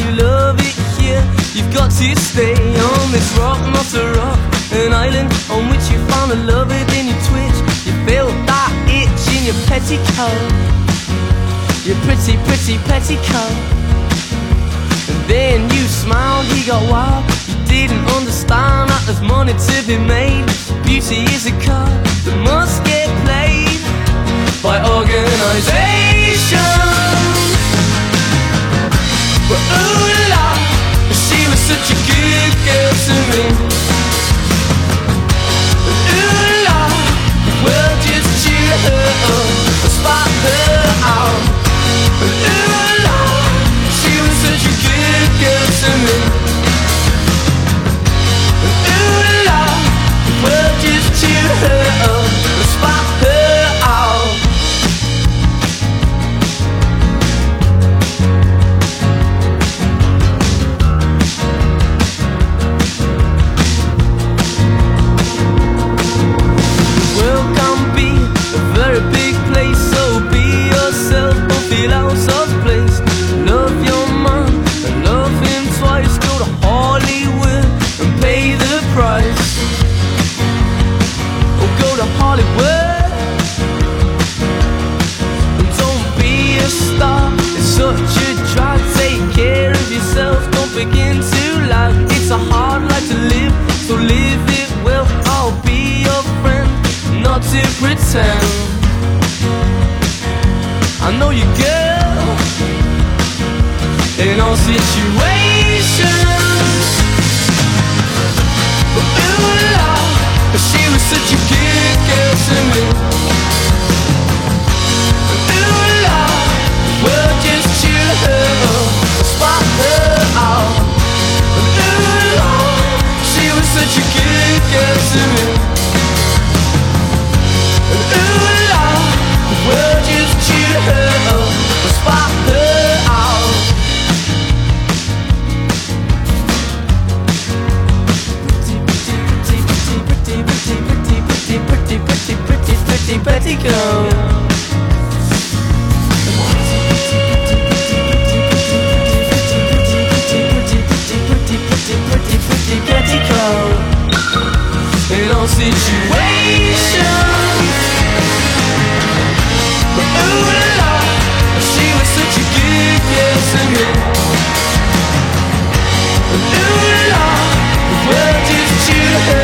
you love it here, you've got to stay on this rock, not a rock, an island on which you found a lover, then you twitch, you feel that itch in your petticoat, your pretty, pretty petticoat. And then you smiled, he got wild, you didn't understand that there's money to be made. Beauty is a card that must get played by organisation. But ooh la, she was such a good girl to me. Ooh la, well just cheer her up, spot her out. Ooh la, she was such a good girl to me. Ooh la, well just cheer her up, spot her out. Begin to laugh. It's a hard life to live, so live it well. I'll be your friend, not to pretend. I know you, girl, in all situations. But ooh la, she was such a good girl to me. Ooh la, well just cheer her up, spot her out. Ooh la, she was such a good girl to me. Ooh la, well just cheer her up, spot her out. Pretty girl. In all situations. But ooh la, she was such a good girl to me. Ooh la, well just cheer her